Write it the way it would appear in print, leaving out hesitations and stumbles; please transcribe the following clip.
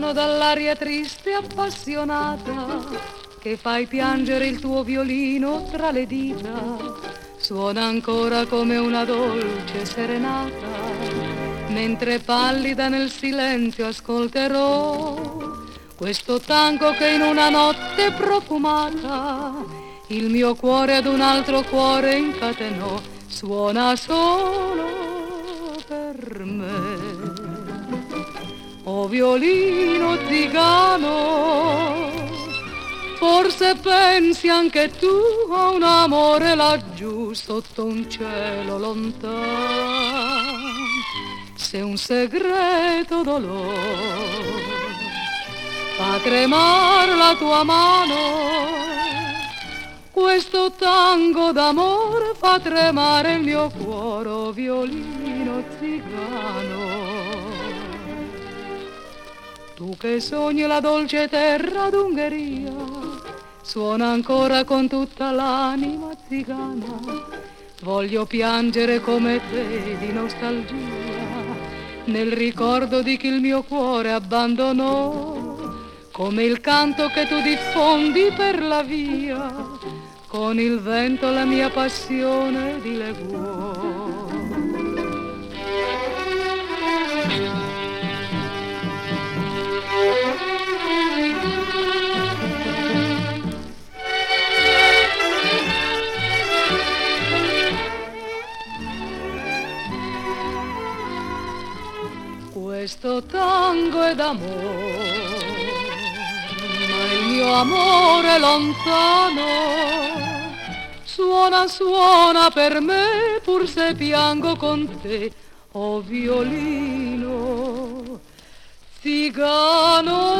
lontano dall'aria triste e appassionata che fai piangere il tuo violino tra le dita, suona ancora come una dolce serenata, mentre pallida nel silenzio ascolterò questo tango che in una notte profumata il mio cuore ad un altro cuore incatenò, suona solo per me. O violino zigano, forse pensi anche tu a un amore laggiù sotto un cielo lontano, se un segreto dolore fa tremar la tua mano, questo tango d'amore fa tremare il mio cuore, o violino zigano. Tu che sogni la dolce terra d'Ungheria, suona ancora con tutta l'anima zigana, voglio piangere come te di nostalgia, nel ricordo di chi il mio cuore abbandonò, come il canto che tu diffondi per la via, con il vento la mia passione dileguò. Questo tango è d'amore, ma il mio amore lontano suona, suona per me, pur se piango con te, o violino zigano.